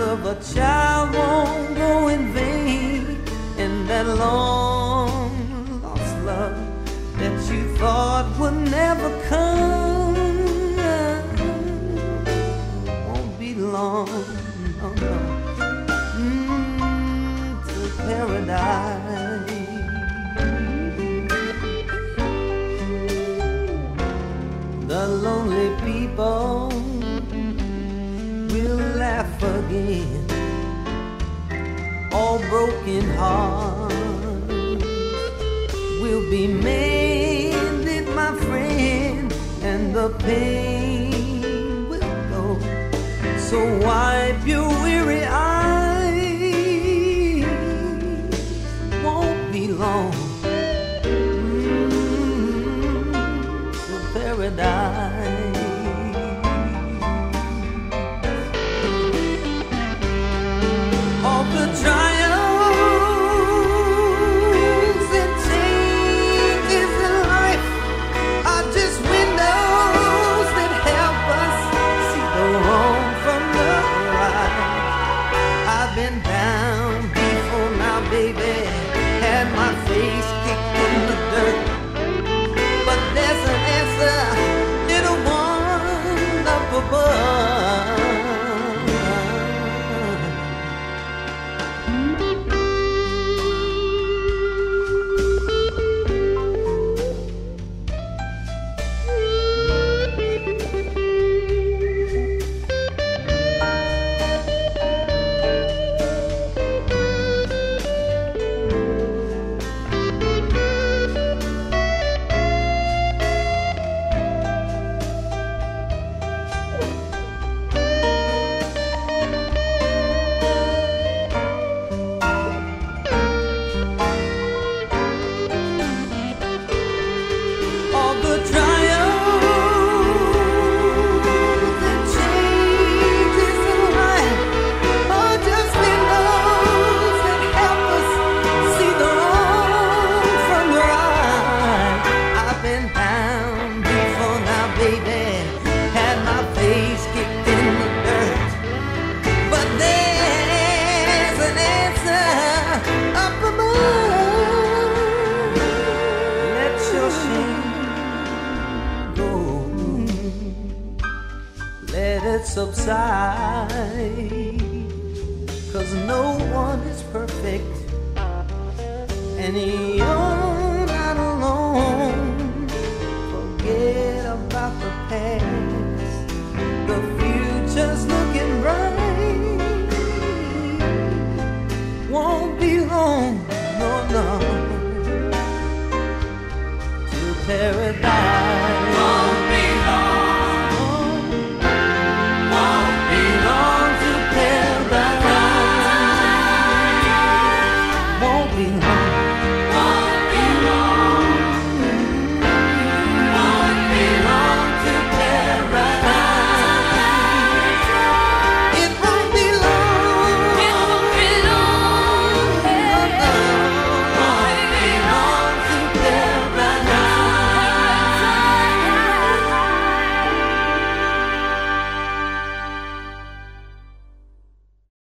of a child won't go in vain, and that long lost love that you thought would never come won't be long, no, no, to paradise. The lonely people will laugh again. All broken hearts will be mended, my friend, and the pain will go. So wipe your weary eyes, won't be long to paradise. All the trials and changes in life are just windows that help us see the wrong from the right. I've been down before now, baby, had my face kicked in the dirt, but there's an answer, little one up above. Let it subside, 'cause no one is perfect, and you're